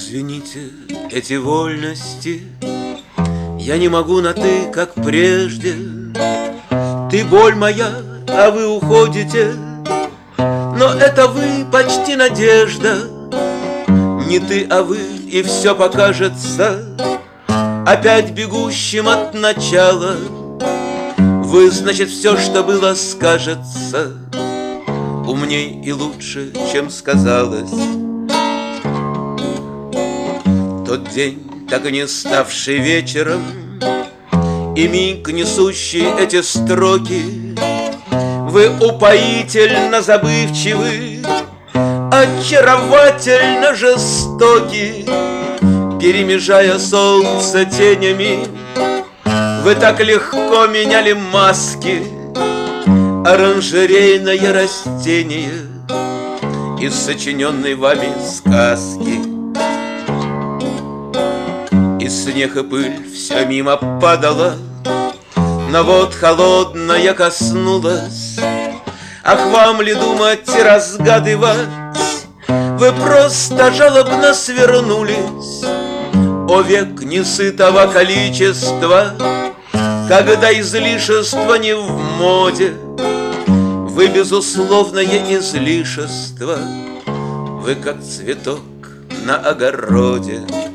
Извините эти вольности, я не могу на «ты», как прежде. Ты боль моя, а вы уходите, но это вы почти надежда. Не ты, а вы, и все покажется опять бегущим от начала. Вы, значит, все, что было, скажется умней и лучше, чем сказалось. Тот день, так и не ставший вечером, и миг, несущий эти строки, вы упоительно забывчивы, очаровательно жестоки. Перемежая солнце тенями, вы так легко меняли маски. Оранжерейное растение из сочиненной вами сказки. И снег и пыль все мимо падала, но вот холодная коснулась. Ах, вам ли думать и разгадывать? Вы просто жалобно свернулись. О век несытого количества, когда излишество не в моде, вы безусловное излишество. Вы как цветок на огороде.